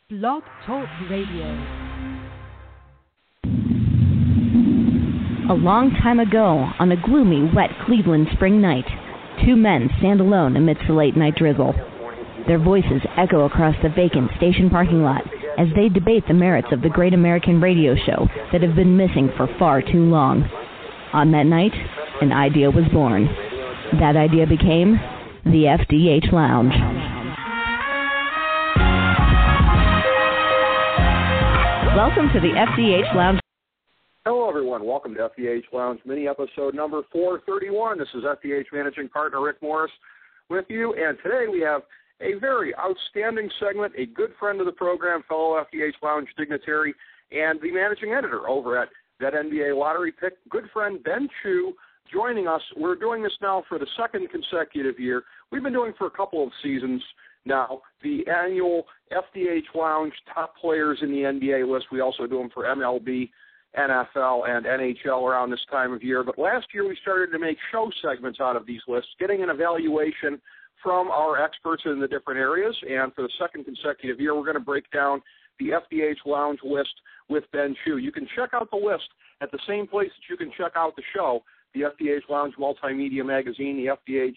Blog Talk Radio. A long time ago, on a gloomy, wet Cleveland spring night, two men stand alone amidst the late-night drizzle. Their voices echo across the vacant station parking lot as they debate the merits of the great American radio show that have been missing for far too long. On that night, an idea was born. That idea became the FDH Lounge. Welcome to the FDH Lounge. Hello, everyone. Welcome to FDH Lounge mini-episode number 431. This is FDH Managing Partner Rick Morris with you, and today we have a very outstanding segment, a good friend of the program, fellow FDH Lounge dignitary, and the managing editor over at that NBA Lottery Pick, good friend Ben Chew, joining us. We're doing this now for the second consecutive year. We've been doing for a couple of seasons now the annual FDH Lounge top players in the NBA list. We also do them for MLB, NFL, and NHL around this time of year. But last year we started to make show segments out of these lists, getting an evaluation from our experts in the different areas. And for the second consecutive year, we're going to break down the FDH Lounge list with Ben Chew. You can check out the list at the same place that you can check out the show, the FDH Lounge Multimedia Magazine, the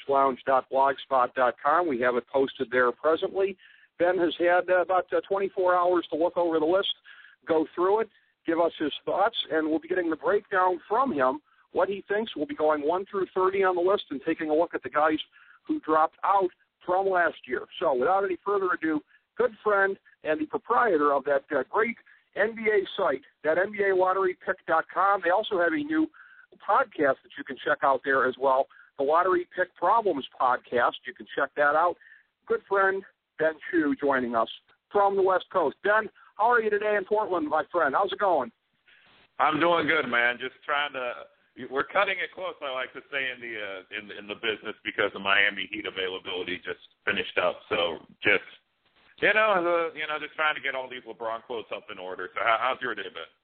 FDHLounge.blogspot.com. We have it posted there presently. Ben has had about 24 hours to look over the list, go through it, give us his thoughts, and we'll be getting the breakdown from him, what he thinks. We'll be going 1 through 30 on the list and taking a look at the guys who dropped out from last year. So without any further ado, good friend and the proprietor of that great NBA site, that NBALotteryPick.com. They also have a new podcast that you can check out there as well, the Lottery Pick Problems podcast. You can check that out. Good friend Ben Chew joining us from the West Coast. Ben, how are you today in Portland, my friend? How's it going? I'm doing good, man. Just trying to. We're cutting it close, I like to say, in the business because the Miami Heat availability just finished up. So just just trying to get all these LeBron quotes up in order. So how's your day been?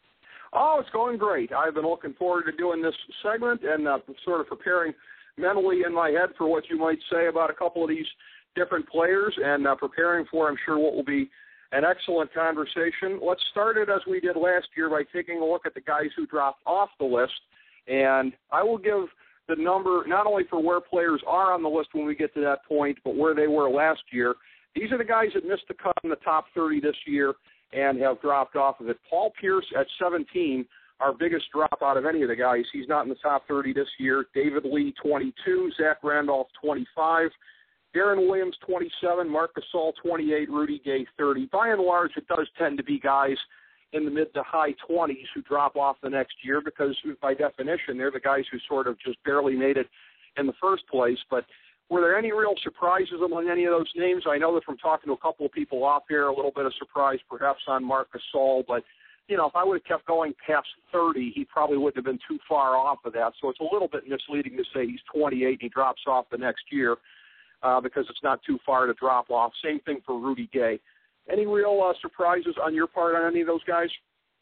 Oh, it's going great. I've been looking forward to doing this segment and sort of preparing mentally in my head for what you might say about a couple of these different players and preparing for, I'm sure, what will be an excellent conversation. Let's start it as we did last year by taking a look at the guys who dropped off the list. And I will give the number not only for where players are on the list when we get to that point, but where they were last year. These are the guys that missed the cut in the top 30 this year and have dropped off of it. Paul Pierce at 17, our biggest drop out of any of the guys. He's not in the top 30 this year. David Lee, 22. Zach Randolph, 25. Darren Williams, 27. Marc Gasol, 28. Rudy Gay, 30. By and large, it does tend to be guys in the mid to high 20s who drop off the next year because, by definition, they're the guys who sort of just barely made it in the first place. But were there any real surprises among any of those names? I know that from talking to a couple of people off here, a little bit of surprise perhaps on Marc Gasol, but, if I would have kept going past 30, he probably wouldn't have been too far off of that. So it's a little bit misleading to say he's 28 and he drops off the next year because it's not too far to drop off. Same thing for Rudy Gay. Any real surprises on your part on any of those guys?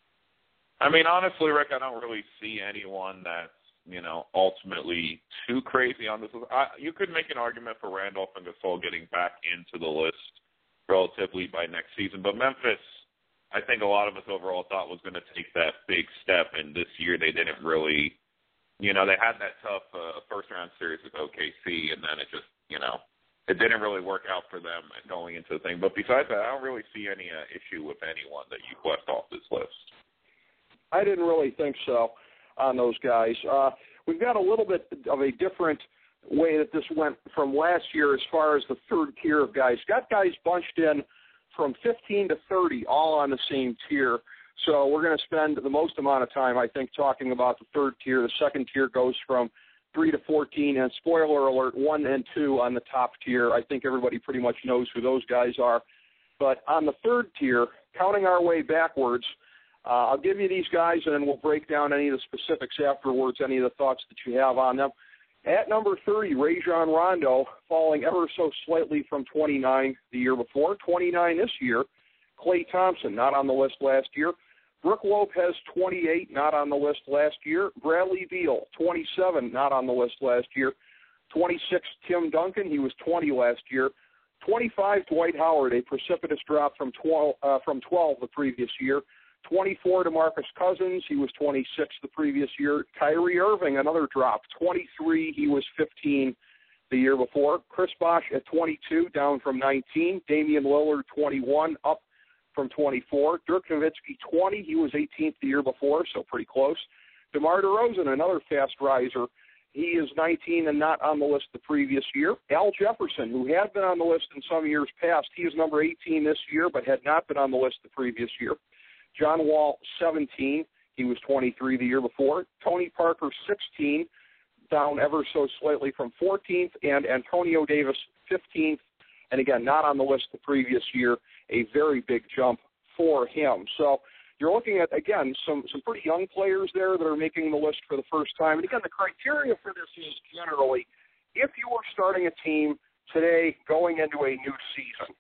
I mean, honestly, Rick, I don't really see anyone that's, ultimately too crazy on this. You could make an argument for Randolph and Gasol getting back into the list relatively by next season. But Memphis, I think a lot of us overall thought was going to take that big step. And this year they didn't really, they had that tough first-round series with OKC, and then it just, it didn't really work out for them going into the thing. But besides that, I don't really see any issue with anyone that you left off this list. I didn't really think so on those guys. We've got a little bit of a different way that this went from last year as far as the third tier of guys. Got guys bunched in from 15 to 30 all on the same tier. So we're going to spend the most amount of time, I think, talking about the third tier. The second tier goes from 3 to 14, and spoiler alert, 1 and 2 on the top tier. I think everybody pretty much knows who those guys are. But on the third tier, counting our way backwards, I'll give you these guys, and then we'll break down any of the specifics afterwards, any of the thoughts that you have on them. At number 30, Rajon Rondo, falling ever so slightly from 29 the year before. 29 this year. Klay Thompson, not on the list last year. Brook Lopez, 28, not on the list last year. Bradley Beal, 27, not on the list last year. 26, Tim Duncan, he was 20 last year. 25, Dwight Howard, a precipitous drop from 12 the previous year. 24, DeMarcus Cousins, he was 26 the previous year. Kyrie Irving, another drop. 23, he was 15 the year before. Chris Bosh at 22, down from 19. Damian Lillard, 21, up from 24. Dirk Nowitzki, 20, he was 18th the year before, so pretty close. DeMar DeRozan, another fast riser. He is 19 and not on the list the previous year. Al Jefferson, who had been on the list in some years past, he is number 18 this year, but had not been on the list the previous year. John Wall, 17. He was 23 the year before. Tony Parker, 16, down ever so slightly from 14th. And Antonio Davis, 15th, and again, not on the list the previous year. A very big jump for him. So you're looking at, again, some pretty young players there that are making the list for the first time. And again, the criteria for this is generally, if you were starting a team today going into a new season,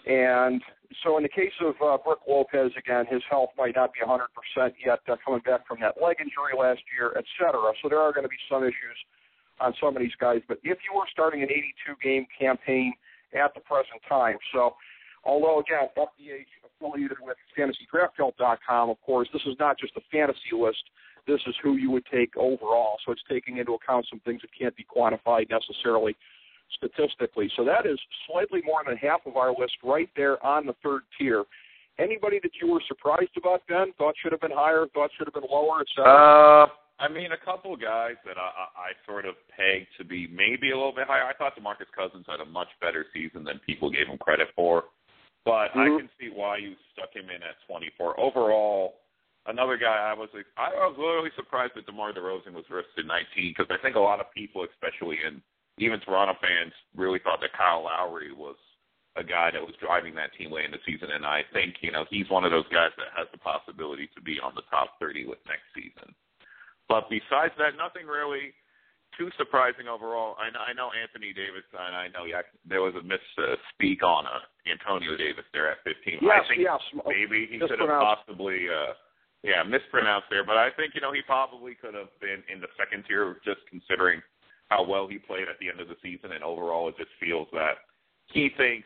and so in the case of Brook Lopez, again, his health might not be 100% yet, coming back from that leg injury last year, et cetera. So there are going to be some issues on some of these guys. But if you were starting an 82-game campaign at the present time, so although, again, FDH affiliated with FantasyDraftHelp.com, of course, this is not just a fantasy list. This is who you would take overall. So it's taking into account some things that can't be quantified necessarily statistically. So that is slightly more than half of our list right there on the third tier. Anybody that you were surprised about, Ben? Thought should have been higher, thought should have been lower, et cetera? I mean, a couple guys that I sort of pegged to be maybe a little bit higher. I thought DeMarcus Cousins had a much better season than people gave him credit for. But I can see why you stuck him in at 24. Overall, another guy I was literally surprised that DeMar DeRozan was listed 19, because I think a lot of people, especially even Toronto fans, really thought that Kyle Lowry was a guy that was driving that team late in the season. And I think, he's one of those guys that has the possibility to be on the top 30 with next season. But besides that, nothing really too surprising overall. I know Anthony Davis, and I know there was a misspeak on Antonio Davis there at 15. Yes, I think maybe he could have possibly mispronounced there. But I think, he probably could have been in the second tier, just considering how well he played at the end of the season. And overall, it just feels that he thinks,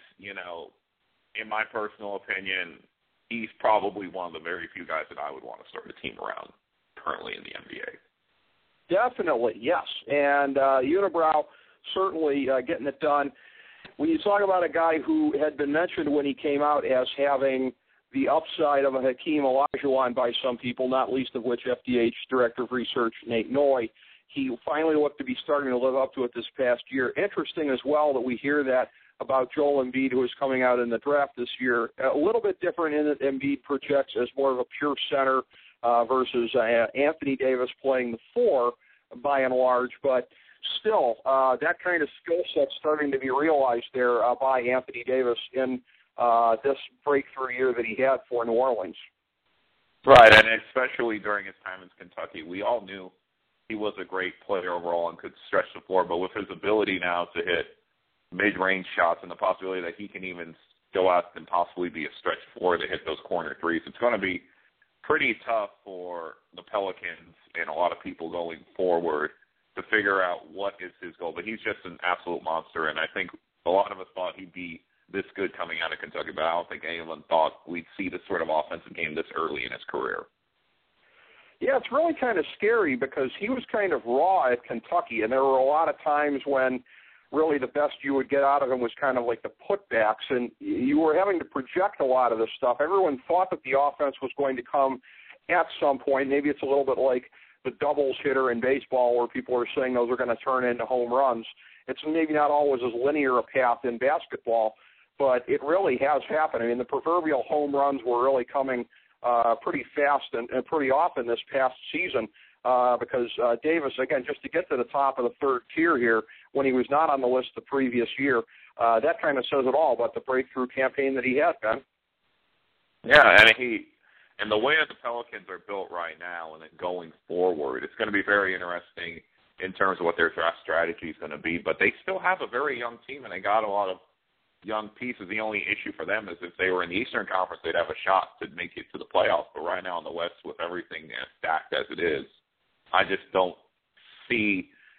in my personal opinion, he's probably one of the very few guys that I would want to start a team around currently in the NBA. Definitely, yes. And Unibrow certainly getting it done. When you talk about a guy who had been mentioned when he came out as having the upside of a Hakeem Olajuwon by some people, not least of which FDH Director of Research Nate Noy, he finally looked to be starting to live up to it this past year. Interesting as well that we hear that about Joel Embiid, who is coming out in the draft this year. A little bit different in that Embiid projects as more of a pure center versus Anthony Davis playing the 4 by and large, but still that kind of skill set starting to be realized there by Anthony Davis in this breakthrough year that he had for New Orleans. Right, and especially during his time in Kentucky, we all knew he was a great player overall and could stretch the floor, but with his ability now to hit mid-range shots and the possibility that he can even go out and possibly be a stretch floor to hit those corner threes, it's going to be pretty tough for the Pelicans and a lot of people going forward to figure out what is his goal. But he's just an absolute monster, and I think a lot of us thought he'd be this good coming out of Kentucky, but I don't think anyone thought we'd see this sort of offensive game this early in his career. Yeah, it's really kind of scary because he was kind of raw at Kentucky, and there were a lot of times when really the best you would get out of him was kind of like the putbacks, and you were having to project a lot of this stuff. Everyone thought that the offense was going to come at some point. Maybe it's a little bit like the doubles hitter in baseball where people are saying those are going to turn into home runs. It's maybe not always as linear a path in basketball, but it really has happened. I mean, the proverbial home runs were really coming pretty fast and pretty often this past season because Davis, again, just to get to the top of the third tier here, when he was not on the list the previous year, that kind of says it all about the breakthrough campaign that he had, Ben. Yeah, and the way that the Pelicans are built right now and then going forward, it's going to be very interesting in terms of what their draft strategy is going to be. But they still have a very young team, and they got a lot of young pieces. The only issue for them is if they were in the Eastern Conference, they'd have a shot to make it to the playoffs. But right now in the West, with everything as stacked as it is, I just don't see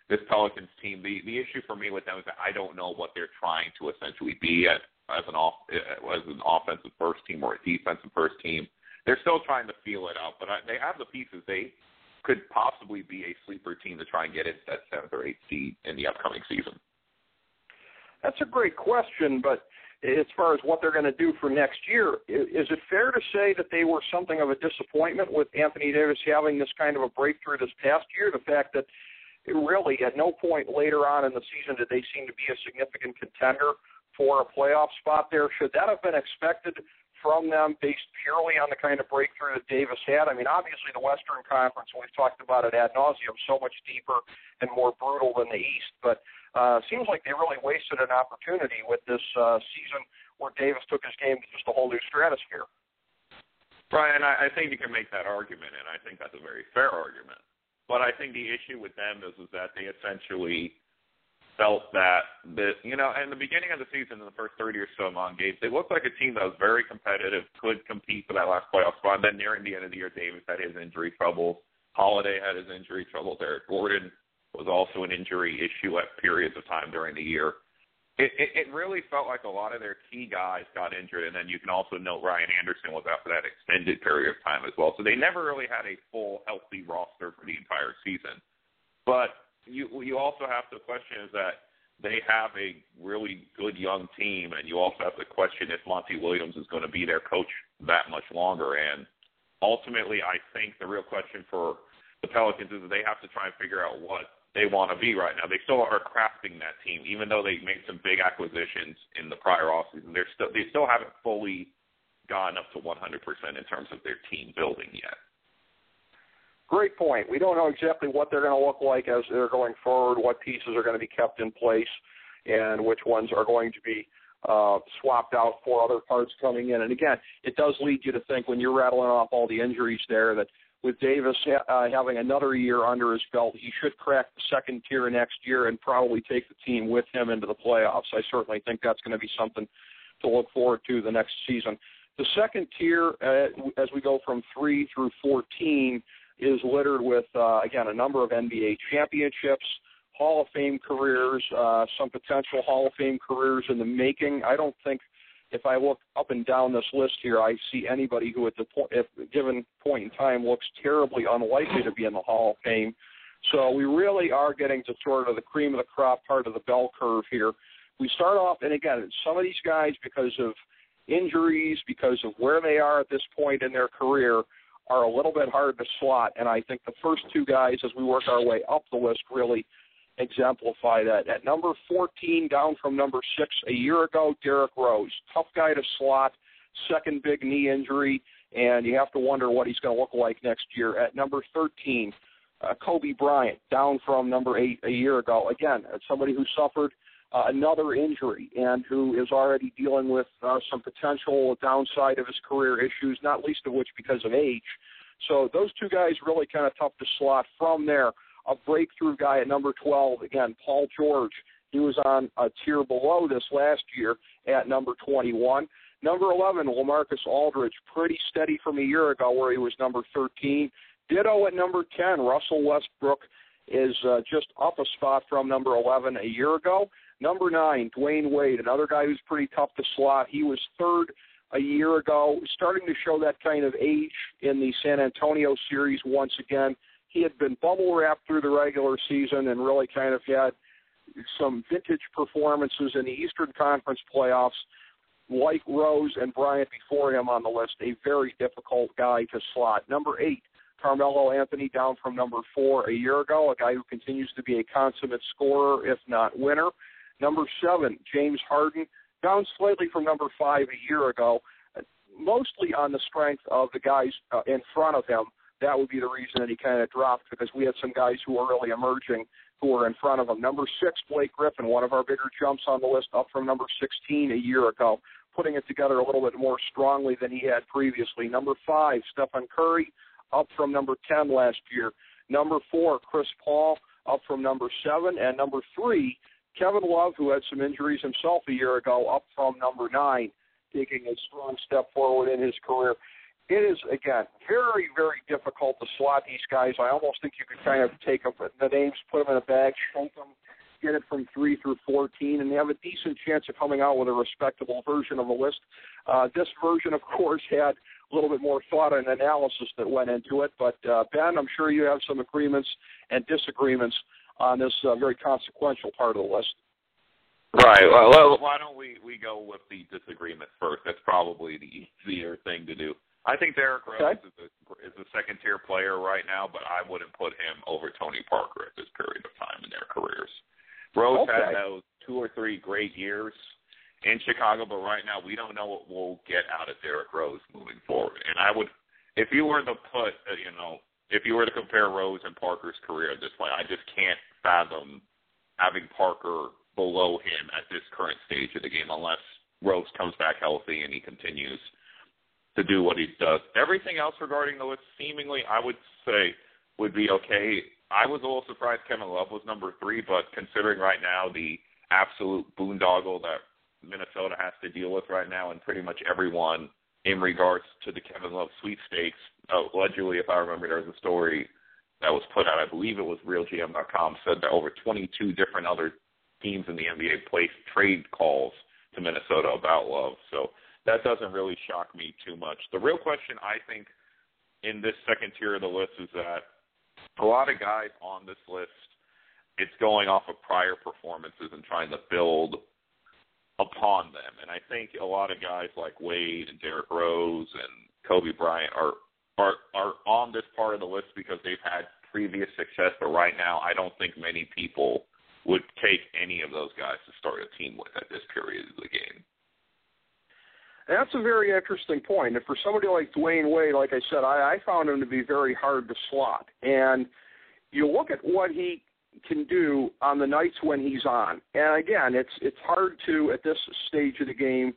this Pelicans team, the issue for me with them is that I don't know what they're trying to essentially be as an offensive first team or a defensive first team. They're still trying to feel it out, but they have the pieces. They could possibly be a sleeper team to try and get into that 7th or 8th seed in the upcoming season. That's a great question, but as far as what they're going to do for next year, is it fair to say that they were something of a disappointment with Anthony Davis having this kind of a breakthrough this past year? The fact that really at no point later on in the season did they seem to be a significant contender for a playoff spot there. Should that have been expected from them based purely on the kind of breakthrough that Davis had? I mean, obviously the Western Conference, we've talked about it ad nauseum, so much deeper and more brutal than the East, but seems like they really wasted an opportunity with this season where Davis took his game to just a whole new stratosphere. Brian, I think you can make that argument, and I think that's a very fair argument. But I think the issue with them is that they essentially felt that, in the beginning of the season, in the first 30 or so among games, they looked like a team that was very competitive, could compete for that last playoff spot. And then nearing the end of the year, Davis had his injury troubles. Holiday had his injury troubles. Eric Gordon was also an injury issue at periods of time during the year. It really felt like a lot of their key guys got injured, and then you can also note Ryan Anderson was out for that extended period of time as well. So they never really had a full, healthy roster for the entire season. But you also have to question is that they have a really good young team, and you also have to question if Monty Williams is going to be their coach that much longer. And ultimately, I think the real question for the Pelicans is that they have to try and figure out what they want to be right now. They still are crafting that team, even though they made some big acquisitions in the prior offseason. They still haven't fully gone up to 100% in terms of their team building yet. Great point. We don't know exactly what they're going to look like as they're going forward, what pieces are going to be kept in place, and which ones are going to be swapped out for other parts coming in. And again, it does lead you to think when you're rattling off all the injuries there that with Davis having another year under his belt, he should crack the second tier next year and probably take the team with him into the playoffs. I certainly think that's going to be something to look forward to the next season. The second tier, as we go from 3 through 14, is littered with, again, a number of NBA championships, Hall of Fame careers, some potential Hall of Fame careers in the making. I don't think if I look up and down this list here, I see anybody who at a given point in time looks terribly unlikely to be in the Hall of Fame. So we really are getting to sort of the cream of the crop part of the bell curve here. We start off, and again, some of these guys, because of injuries, because of where they are at this point in their career, are a little bit hard to slot. And I think the first two guys, as we work our way up the list, really exemplify that. At number 14, down from number 6 a year ago, Derrick Rose. Tough guy to slot, second big knee injury, and you have to wonder what he's going to look like next year. At number 13, Kobe Bryant, down from number 8 a year ago. Again, somebody who suffered another injury and who is already dealing with some potential downside of his career issues, not least of which because of age. So those two guys really kind of tough to slot. From there, a breakthrough guy at number 12, again, Paul George. He was on a tier below this last year at number 21. Number 11, LaMarcus Aldridge, pretty steady from a year ago where he was number 13. Ditto at number 10, Russell Westbrook is just up a spot from number 11 a year ago. Number 9, Dwayne Wade, another guy who's pretty tough to slot. He was third a year ago, starting to show that kind of age in the San Antonio series once again. He had been bubble-wrapped through the regular season and really kind of had some vintage performances in the Eastern Conference playoffs. Like Rose and Bryant before him on the list, a very difficult guy to slot. Number 8, Carmelo Anthony, down from number 4 a year ago, a guy who continues to be a consummate scorer, if not winner. Number 7, James Harden, down slightly from number 5 a year ago, mostly on the strength of the guys in front of him. That would be the reason that he kind of dropped, because we had some guys who were really emerging who were in front of him. Number 6, Blake Griffin, one of our bigger jumps on the list, up from number 16 a year ago, putting it together a little bit more strongly than he had previously. Number 5, Stephen Curry, up from number 10 last year. Number 4, Chris Paul, up from number 7. And number 3, Kevin Love, who had some injuries himself a year ago, up from number 9, taking a strong step forward in his career. it is, again, very, very difficult to slot these guys. I almost think you could kind of take the names, put them in a bag, shrink them, get it from 3 through 14, and they have a decent chance of coming out with a respectable version of the list. This version, of course, had a little bit more thought and analysis that went into it. But, Ben, I'm sure you have some agreements and disagreements on this very consequential part of the list. Right. Well, why don't we go with the disagreement first? That's probably the easier thing to do. I think Derrick Rose is a second-tier player right now, but I wouldn't put him over Tony Parker at this period of time in their careers. Rose had those 2 or 3 great years in Chicago, but right now we don't know what we'll get out of Derrick Rose moving forward. And I would, if you were to put, if you were to compare Rose and Parker's career at this point, I just can't fathom having Parker below him at this current stage of the game unless Rose comes back healthy and he continues to do what he does. Everything else regarding the list, seemingly, I would say would be okay. I was a little surprised Kevin Love was number 3, but considering right now the absolute boondoggle that Minnesota has to deal with right now, and pretty much everyone in regards to the Kevin Love sweepstakes, allegedly, if I remember, there was a story that was put out, I believe it was RealGM.com, said that over 22 different other teams in the NBA placed trade calls to Minnesota about Love. So that doesn't really shock me too much. The real question, I think, in this second tier of the list is that a lot of guys on this list, it's going off of prior performances and trying to build upon them. And I think a lot of guys like Wade and Derrick Rose and Kobe Bryant are on this part of the list because they've had previous success. But right now, I don't think many people would take any of those guys to start a team with at this period of the game. That's a very interesting point. And for somebody like Dwayne Wade, like I said, I found him to be very hard to slot. And you look at what he can do on the nights when he's on. And again, it's hard to, at this stage of the game,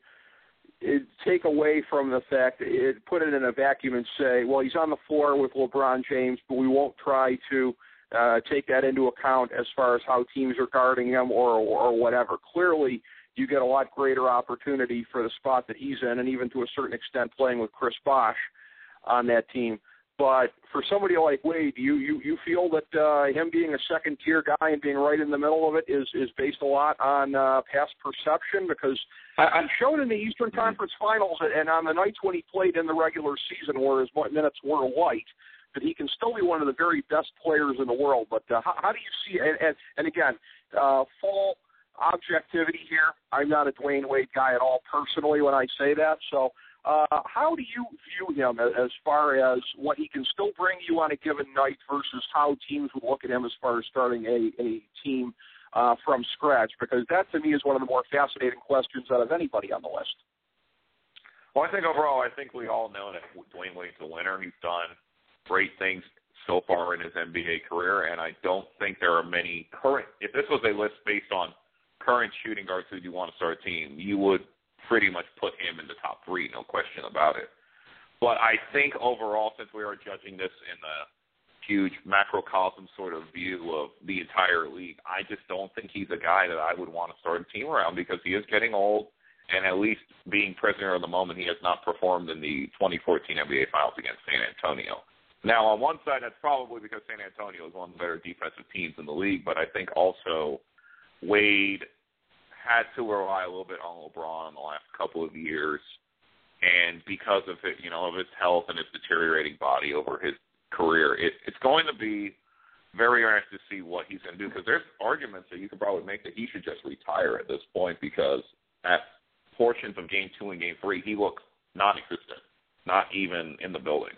take away from the fact, put it in a vacuum and say, well, he's on the floor with LeBron James, but we won't try to take that into account as far as how teams are guarding him or whatever. Clearly, you get a lot greater opportunity for the spot that he's in, and even to a certain extent playing with Chris Bosh on that team. But for somebody like Wade, you feel that him being a second-tier guy and being right in the middle of it is based a lot on past perception? Because he showed in the Eastern Conference Finals and on the nights when he played in the regular season where his minutes were light, that he can still be one of the very best players in the world. But how do you see – and again, full objectivity here, I'm not a Dwayne Wade guy at all personally when I say that. So how do you view him as far as what he can still bring you on a given night versus how teams would look at him as far as starting a team from scratch? Because that, to me, is one of the more fascinating questions out of anybody on the list. Well, I think overall, we all know that Dwayne Wade's a winner. He's done great things so far in his NBA career, and I don't think there are many current – if this was a list based on current shooting guards who you want to start a team, you would pretty much put him in the top 3, no question about it. But I think overall, since we are judging this in a huge macrocosm sort of view of the entire league, I just don't think he's a guy that I would want to start a team around because he is getting old, and at least being prisoner of the moment, he has not performed in the 2014 NBA Finals against San Antonio. Now, on one side, that's probably because San Antonio is one of the better defensive teams in the league, but I think also Wade had to rely a little bit on LeBron in the last couple of years, and because of it, of his health and his deteriorating body over his career, it's going to be very interesting to see what he's going to do, because there's arguments that you could probably make that he should just retire at this point, because at portions of Game 2 and Game 3, he looks non-existent, not even in the building.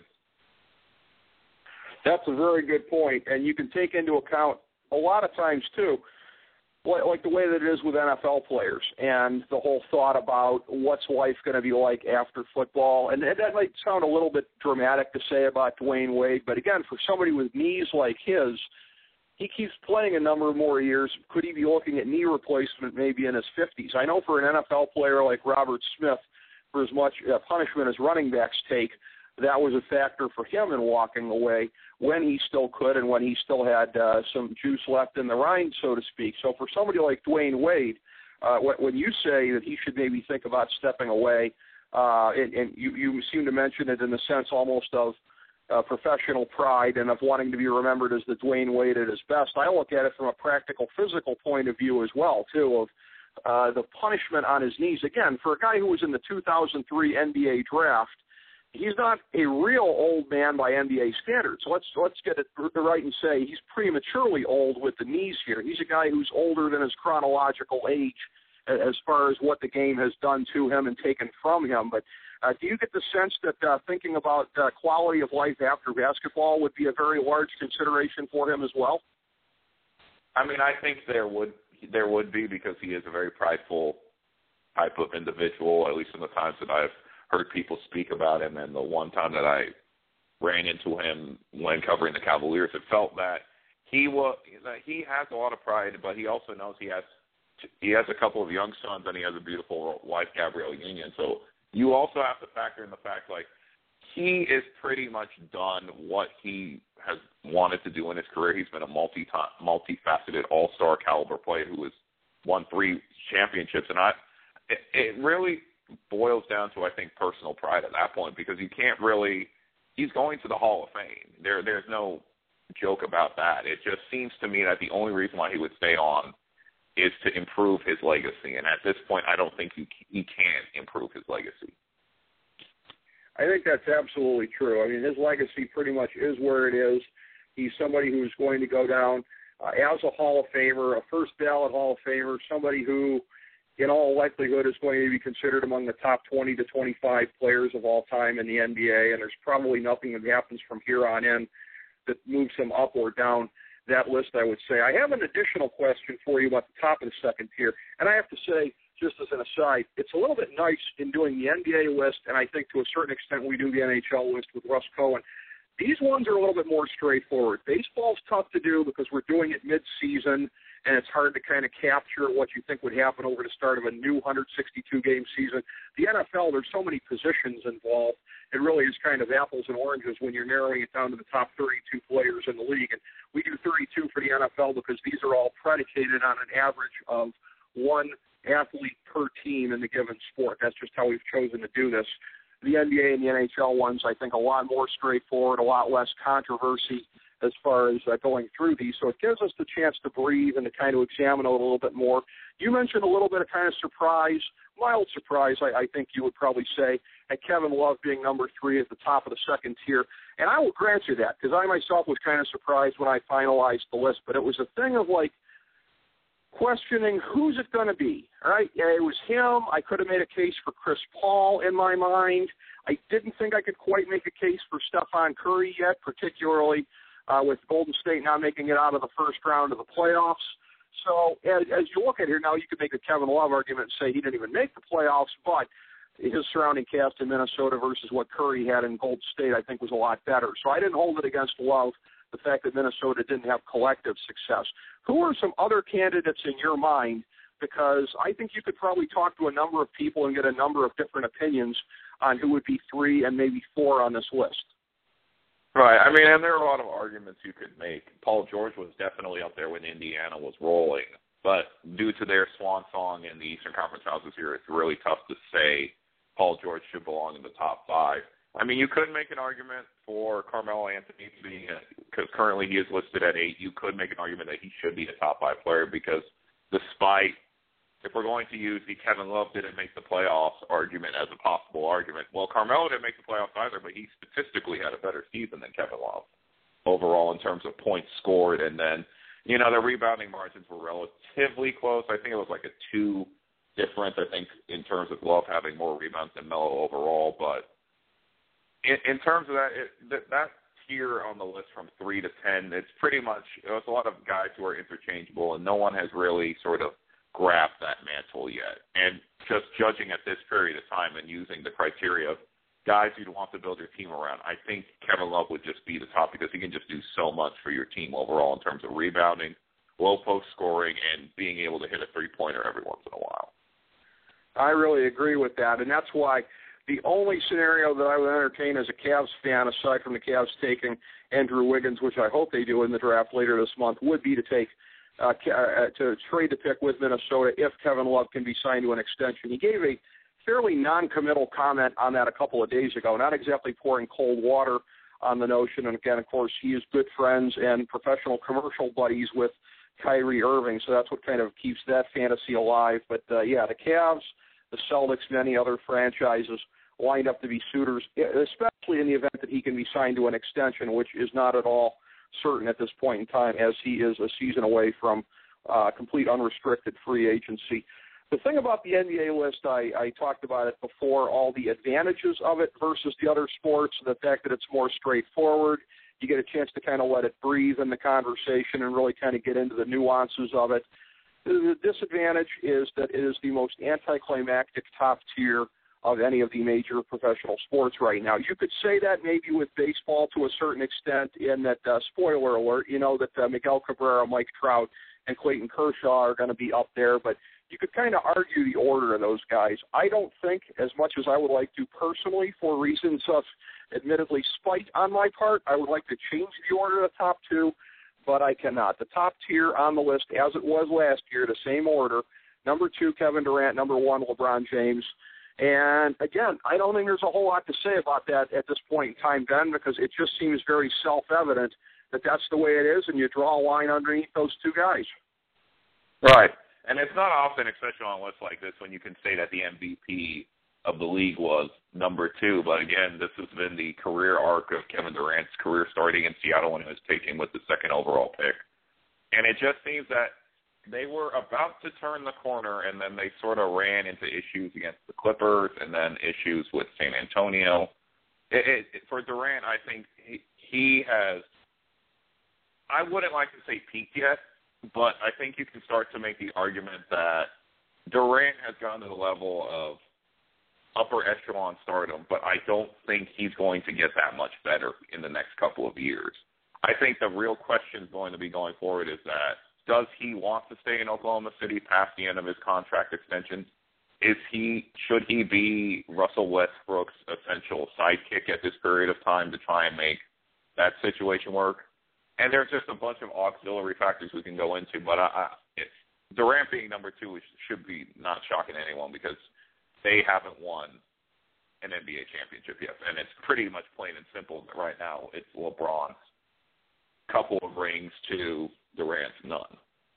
That's a very good point, and you can take into account a lot of times, too, like the way that it is with NFL players and the whole thought about what's life going to be like after football. And that might sound a little bit dramatic to say about Dwayne Wade, but again, for somebody with knees like his, he keeps playing a number of more years. Could he be looking at knee replacement maybe in his 50s? I know for an NFL player like Robert Smith, for as much punishment as running backs take, that was a factor for him in walking away when he still could and when he still had some juice left in the rind, so to speak. So for somebody like Dwayne Wade, when you say that he should maybe think about stepping away and you seem to mention it in the sense almost of professional pride and of wanting to be remembered as the Dwayne Wade at his best. I look at it from a practical, physical point of view as well, too, of the punishment on his knees. Again, for a guy who was in the 2003 NBA draft, he's not a real old man by NBA standards. So let's get it right and say he's prematurely old with the knees here. He's a guy who's older than his chronological age as far as what the game has done to him and taken from him. But do you get the sense that thinking about quality of life after basketball would be a very large consideration for him as well? I mean, I think there would be, because he is a very prideful type of individual, at least in the times that I've heard people speak about him, and the one time that I ran into him when covering the Cavaliers, it felt that he has a lot of pride, but he also knows he has a couple of young sons and he has a beautiful wife, Gabrielle Union. So you also have to factor in the fact, like, he is pretty much done what he has wanted to do in his career. He's been a multifaceted all-star caliber player who has won 3 championships, and it really boils down to, I think, personal pride at that point, because you can't really – he's going to the Hall of Fame. There's no joke about that. It just seems to me that the only reason why he would stay on is to improve his legacy, and at this point I don't think he can improve his legacy. I think that's absolutely true. I mean, his legacy pretty much is where it is. He's somebody who's going to go down as a Hall of Famer, a first-ballot Hall of Famer, somebody who – in all likelihood is going to be considered among the top 20 to 25 players of all time in the NBA, and there's probably nothing that happens from here on in that moves him up or down that list, I would say. I have an additional question for you about the top of the second tier, and I have to say, just as an aside, it's a little bit nice in doing the NBA list, and I think to a certain extent we do the NHL list with Russ Cohen. These ones are a little bit more straightforward. Baseball's tough to do because we're doing it mid-season, and it's hard to kind of capture what you think would happen over the start of a new 162-game season. The NFL, there's so many positions involved. It really is kind of apples and oranges when you're narrowing it down to the top 32 players in the league. And we do 32 for the NFL because these are all predicated on an average of one athlete per team in the given sport. That's just how we've chosen to do this. The NBA and the NHL ones, I think, a lot more straightforward, a lot less controversy as far as going through these. So it gives us the chance to breathe and to kind of examine it a little bit more. You mentioned a little bit of kind of surprise, mild surprise, I think you would probably say, at Kevin Love being number 3 at the top of the second tier. And I will grant you that, because I myself was kind of surprised when I finalized the list. But it was a thing of, like, questioning who's it going to be, all right? Yeah, it was him. I could have made a case for Chris Paul in my mind. I didn't think I could quite make a case for Stephen Curry yet, particularly with Golden State not making it out of the first round of the playoffs. So as you look at here now, you could make a Kevin Love argument and say he didn't even make the playoffs, but his surrounding cast in Minnesota versus what Curry had in Golden State I think was a lot better. So I didn't hold it against Love, the fact that Minnesota didn't have collective success. Who are some other candidates in your mind? Because I think you could probably talk to a number of people and get a number of different opinions on who would be 3 and maybe 4 on this list. Right. I mean, and there are a lot of arguments you could make. Paul George was definitely up there when Indiana was rolling, but due to their swan song in the Eastern Conference Finals this year, it's really tough to say Paul George should belong in the top 5. I mean, you could make an argument for Carmelo Anthony being, because currently he is listed at 8. You could make an argument that he should be a top 5 player because despite, if we're going to use the Kevin Love didn't make the playoffs argument as a possible argument, well, Carmelo didn't make the playoffs either, but he statistically had a better season than Kevin Love overall in terms of points scored. And then, you know, the rebounding margins were relatively close. I think it was like a 2 difference, I think, in terms of Love having more rebounds than Melo overall. But in terms of that tier on the list from 3 to 10, it's pretty much, it's a lot of guys who are interchangeable, and no one has really sort of grabbed that mantle yet. And just judging at this period of time and using the criteria of guys you'd want to build your team around, I think Kevin Love would just be the top because he can just do so much for your team overall in terms of rebounding, low post scoring, and being able to hit a three-pointer every once in a while. I really agree with that, and that's why the only scenario that I would entertain as a Cavs fan, aside from the Cavs taking Andrew Wiggins, which I hope they do in the draft later this month, would be to take to trade the pick with Minnesota if Kevin Love can be signed to an extension. He gave a fairly non-committal comment on that a couple of days ago, not exactly pouring cold water on the notion. And again, of course, he is good friends and professional commercial buddies with Kyrie Irving, so that's what kind of keeps that fantasy alive. But, yeah, the Cavs, the Celtics, many other franchises lined up to be suitors, especially in the event that he can be signed to an extension, which is not at all certain at this point in time, as he is a season away from complete unrestricted free agency. The thing about the NBA list, I talked about it before, all the advantages of it versus the other sports, the fact that it's more straightforward. You get a chance to kind of let it breathe in the conversation and really kind of get into the nuances of it. The disadvantage is that it is the most anticlimactic top tier of any of the major professional sports right now. You could say that maybe with baseball to a certain extent, in that, spoiler alert, you know that Miguel Cabrera, Mike Trout, and Clayton Kershaw are going to be up there, but you could kind of argue the order of those guys. I don't think, as much as I would like to personally, for reasons of admittedly spite on my part, I would like to change the order of the top two, but I cannot. The top tier on the list, as it was last year, the same order: number 2, Kevin Durant; number 1, LeBron James. And, again, I don't think there's a whole lot to say about that at this point in time, Ben, because it just seems very self-evident that that's the way it is, and you draw a line underneath those two guys. Right. And it's not often, especially on lists like this, when you can say that the MVP of the league was number 2. But, again, this has been the career arc of Kevin Durant's career, starting in Seattle when he was taken with the 2nd overall pick. And it just seems that they were about to turn the corner, and then they sort of ran into issues against the Clippers and then issues with San Antonio. For Durant, I think he has – I wouldn't like to say peaked yet, but I think you can start to make the argument that Durant has gone to the level of upper echelon stardom, but I don't think he's going to get that much better in the next couple of years. I think the real question is going to be going forward is that, does he want to stay in Oklahoma City past the end of his contract extension? Should he be Russell Westbrook's essential sidekick at this period of time to try and make that situation work? And there's just a bunch of auxiliary factors we can go into, but Durant being number 2 should be not shocking to anyone, because they haven't won an NBA championship yet, and it's pretty much plain and simple that right now it's LeBron's couple of rings to Durant's none.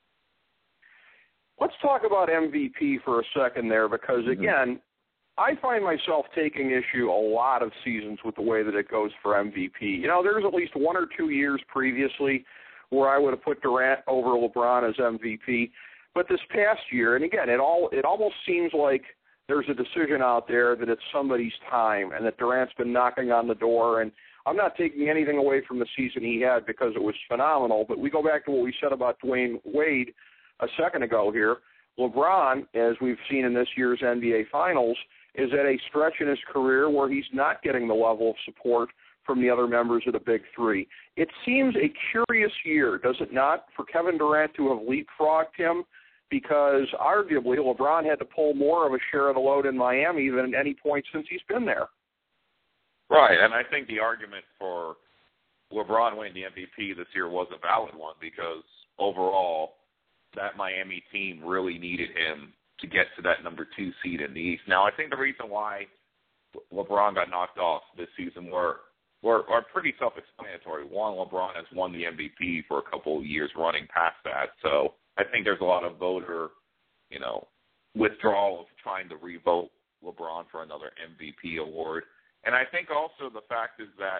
Let's talk about MVP for a second there, because, again, I find myself taking issue a lot of seasons with the way that it goes for MVP. You know, there's at least 1 or 2 years previously where I would have put Durant over LeBron as MVP. But this past year, and again, it almost seems like there's a decision out there that it's somebody's time and that Durant's been knocking on the door. And I'm not taking anything away from the season he had, because it was phenomenal, but we go back to what we said about Dwayne Wade a second ago here. LeBron, as we've seen in this year's NBA Finals, is at a stretch in his career where he's not getting the level of support from the other members of the Big Three. It seems a curious year, does it not, for Kevin Durant to have leapfrogged him, because arguably LeBron had to pull more of a share of the load in Miami than at any point since he's been there. Right, and I think the argument for LeBron winning the MVP this year was a valid one, because overall that Miami team really needed him to get to that number 2 seed in the East. Now, I think the reason why LeBron got knocked off this season are pretty self-explanatory. One, LeBron has won the MVP for a couple of years running past that, so I think there's a lot of voter, withdrawal of trying to revote LeBron for another MVP award. And I think also the fact is that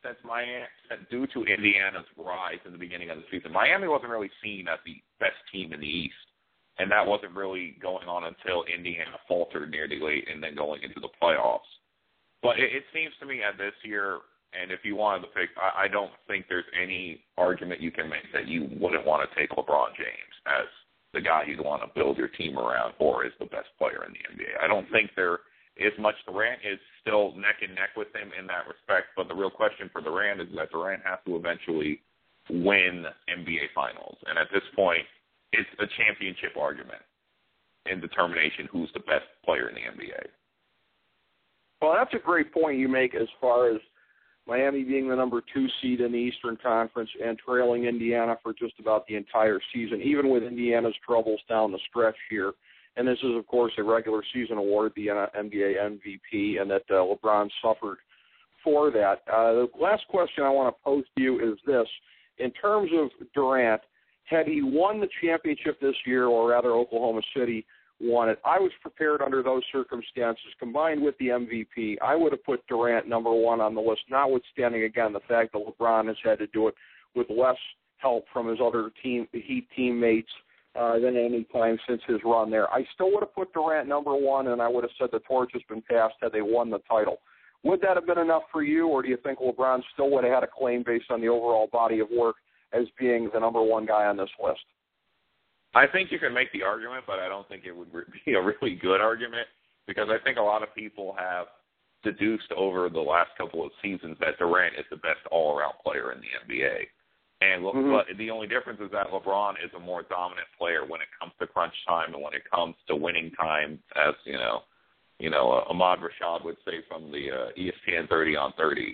due to Indiana's rise in the beginning of the season, Miami wasn't really seen as the best team in the East. And that wasn't really going on until Indiana faltered near the late and then going into the playoffs. But it seems to me at this year, and if you wanted to pick, I don't think there's any argument you can make that you wouldn't want to take LeBron James as the guy you'd want to build your team around, or as the best player in the NBA. I don't think there is much. Durant is still neck and neck with him in that respect, but the real question for Durant is that Durant has to eventually win NBA Finals. And at this point, it's a championship argument in determination who's the best player in the NBA. Well, that's a great point you make as far as Miami being the number 2 seed in the Eastern Conference and trailing Indiana for just about the entire season, even with Indiana's troubles down the stretch here. and this is, of course, a regular season award, the NBA MVP, and that LeBron suffered for that. The last question I want to pose to you is this. In terms of Durant, had he won the championship this year, or rather Oklahoma City won it, I was prepared under those circumstances, combined with the MVP, I would have put Durant number one on the list, notwithstanding, again, the fact that LeBron has had to do it with less help from his other Heat teammates than any time since his run there. I still would have put Durant number one, and I would have said the torch has been passed had they won the title. Would that have been enough for you, or do you think LeBron still would have had a claim based on the overall body of work as being the number one guy on this list? I think you can make the argument, but I don't think it would be a really good argument, because I think a lot of people have deduced over the last couple of seasons that Durant is the best all-around player in the NBA. And but the only difference is that LeBron is a more dominant player when it comes to crunch time and when it comes to winning time, as Ahmad Rashad would say from the ESPN 30 on 30.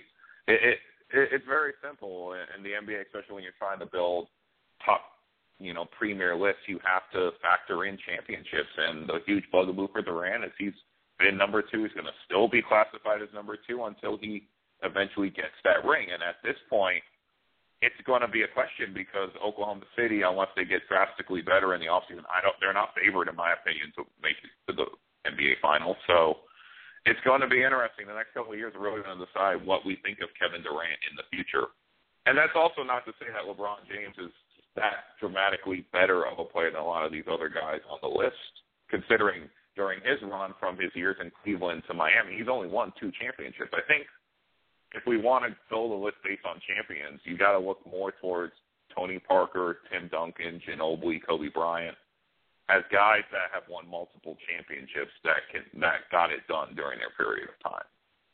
It's very simple in the NBA, especially when you're trying to build top, premier lists. You have to factor in championships, and the huge bugaboo for Durant is he's been number two. He's going to still be classified as number two until he eventually gets that ring. And at this point, it's going to be a question, because Oklahoma City, unless they get drastically better in the offseason, they're not favored, in my opinion, to make it to the NBA Finals. So it's going to be interesting. The next couple of years are really going to decide what we think of Kevin Durant in the future. And that's also not to say that LeBron James is that dramatically better of a player than a lot of these other guys on the list, considering during his run from his years in Cleveland to Miami, he's only won 2 championships. I think if we want to build a list based on champions, you got to look more towards Tony Parker, Tim Duncan, Ginobili, Kobe Bryant, as guys that have won multiple championships that got it done during their period of time.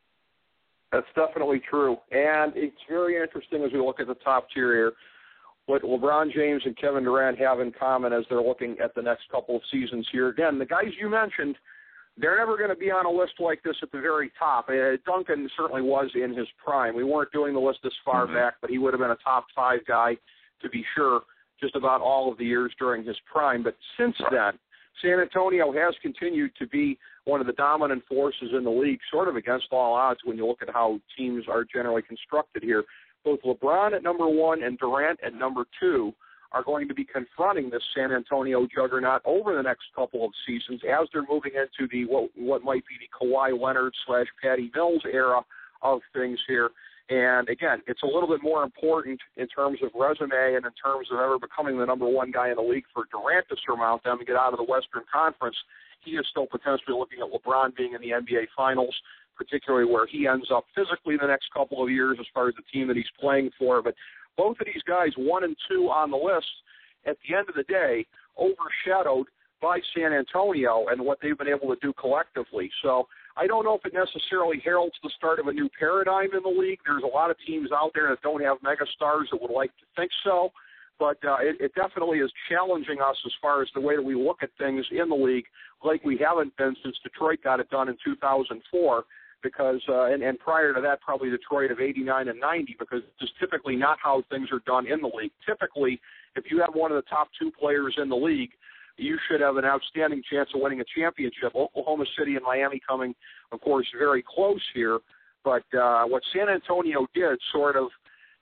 That's definitely true. And it's very interesting as we look at the top tier here, what LeBron James and Kevin Durant have in common as they're looking at the next couple of seasons here. Again, the guys you mentioned, they're never going to be on a list like this at the very top. Duncan certainly was in his prime. We weren't doing the list this far back, but he would have been a top 5 guy, to be sure, just about all of the years during his prime. But since then, San Antonio has continued to be one of the dominant forces in the league, sort of against all odds when you look at how teams are generally constructed here. Both LeBron at number 1 and Durant at number 2 are going to be confronting this San Antonio juggernaut over the next couple of seasons as they're moving into the what might be the Kawhi Leonard / Patty Mills era of things here. And again, it's a little bit more important in terms of resume and in terms of ever becoming the number 1 guy in the league for Durant to surmount them and get out of the Western Conference. He is still potentially looking at LeBron being in the NBA Finals, particularly where he ends up physically the next couple of years as far as the team that he's playing for. But both of these guys, 1 and 2 on the list, at the end of the day, overshadowed by San Antonio and what they've been able to do collectively. So I don't know if it necessarily heralds the start of a new paradigm in the league. There's a lot of teams out there that don't have megastars that would like to think so, but it definitely is challenging us as far as the way that we look at things in the league, like we haven't been since Detroit got it done in 2004. Because and prior to that, probably Detroit of 89 and 90, because it's typically not how things are done in the league. Typically, if you have one of the top 2 players in the league, you should have an outstanding chance of winning a championship. Oklahoma City and Miami coming, of course, very close here. But what San Antonio did sort of,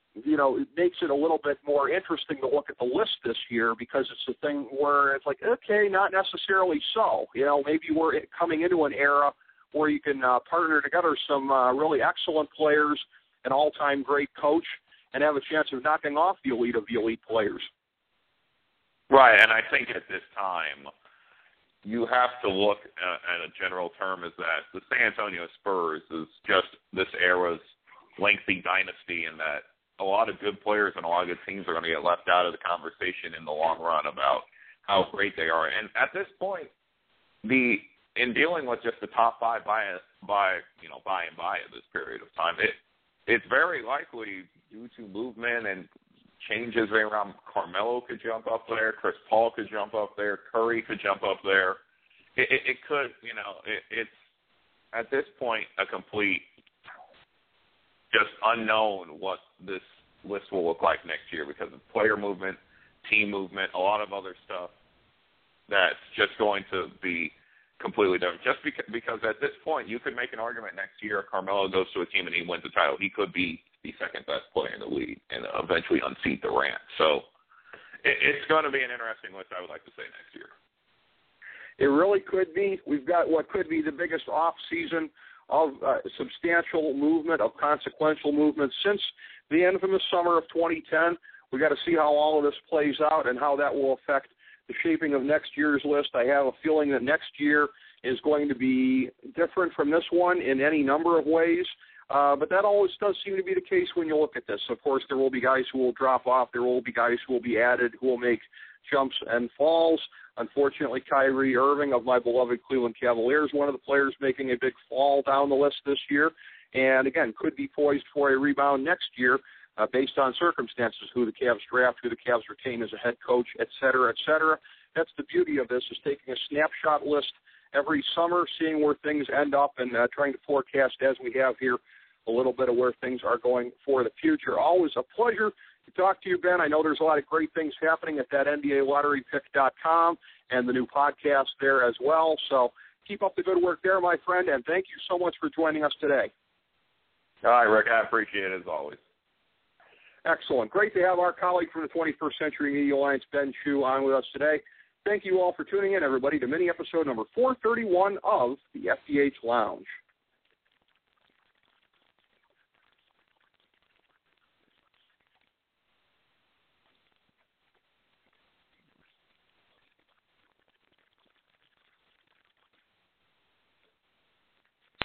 it makes it a little bit more interesting to look at the list this year, because it's a thing where it's like, okay, not necessarily so. Maybe we're coming into an era where you can partner together some really excellent players, an all-time great coach, and have a chance of knocking off the elite of the elite players. Right, and I think at this time, you have to look at a general term is that the San Antonio Spurs is just this era's lengthy dynasty, and that a lot of good players and a lot of good teams are going to get left out of the conversation in the long run about how great they are. And at this point, in dealing with just the top 5 by and by at this period of time, it's very likely due to movement and changes around. Carmelo could jump up there, Chris Paul could jump up there, Curry could jump up there. It could, it's at this point a complete just unknown what this list will look like next year because of player movement, team movement, a lot of other stuff. that's just going to be completely different. Just because at this point, you could make an argument next year Carmelo goes to a team and he wins the title. He could be the second best player in the league and eventually unseat Durant. So it's going to be an interesting list, I would like to say, next year. It really could be. We've got what could be the biggest off-season of substantial movement, of consequential movement since the infamous summer of 2010. We've got to see how all of this plays out and how that will affect the shaping of next year's list. I have a feeling that next year is going to be different from this one in any number of ways, but that always does seem to be the case when you look at this. Of course, there will be guys who will drop off. There will be guys who will be added, who will make jumps and falls. Unfortunately, Kyrie Irving of my beloved Cleveland Cavaliers, one of the players making a big fall down the list this year, and again, could be poised for a rebound next year based on circumstances, who the Cavs draft, who the Cavs retain as a head coach, et cetera, et cetera. That's the beauty of this, is taking a snapshot list every summer, seeing where things end up, and trying to forecast, as we have here, a little bit of where things are going for the future. Always a pleasure to talk to you, Ben. I know there's a lot of great things happening at that NBALotterypick.com and the new podcast there as well. So keep up the good work there, my friend, and thank you so much for joining us today. All right, Rick, I appreciate it as always. Excellent. Great to have our colleague from the 21st Century Media Alliance, Ben Chu, on with us today. Thank you all for tuning in, everybody, to mini episode number 431 of the FDH Lounge.